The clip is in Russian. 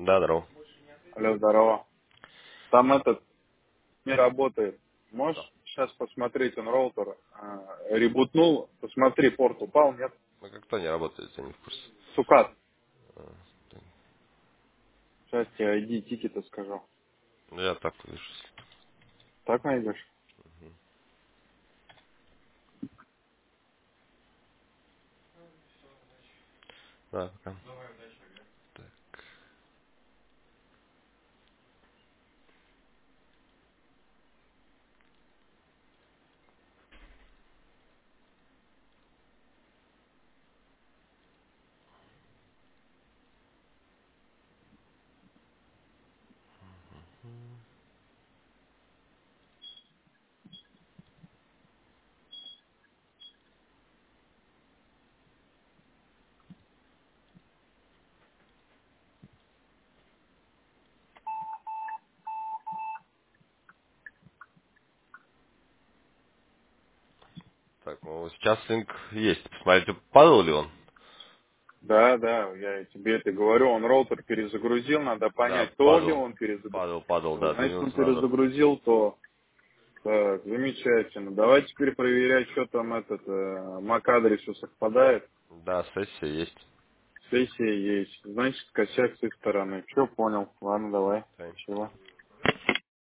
Да, здорово. Алло, здорово. Там этот не работает. Что? Можешь сейчас посмотреть, он роутер ребутнул. Посмотри, порт упал, нет? Ну как то не работает, я не в курсе. Сукат. А, Сейчас тебе ID тикета скажу. ну, я так вижу. Так найдешь? Да, пока. Так, ну сейчас линк есть. Посмотрите, падал ли он? Да, да, я тебе это говорю. Он роутер перезагрузил, надо Да, понять, то ли падал. он перезагрузил. Падал, да, 2 Значит, он минуты назад. перезагрузил, то так, замечательно. Давай теперь проверять, что там этот MAC-адресу совпадает. Да, сессия есть. Сессия есть. Значит, косяк с их стороны. Все понял. Ладно, давай. Окей. Спасибо.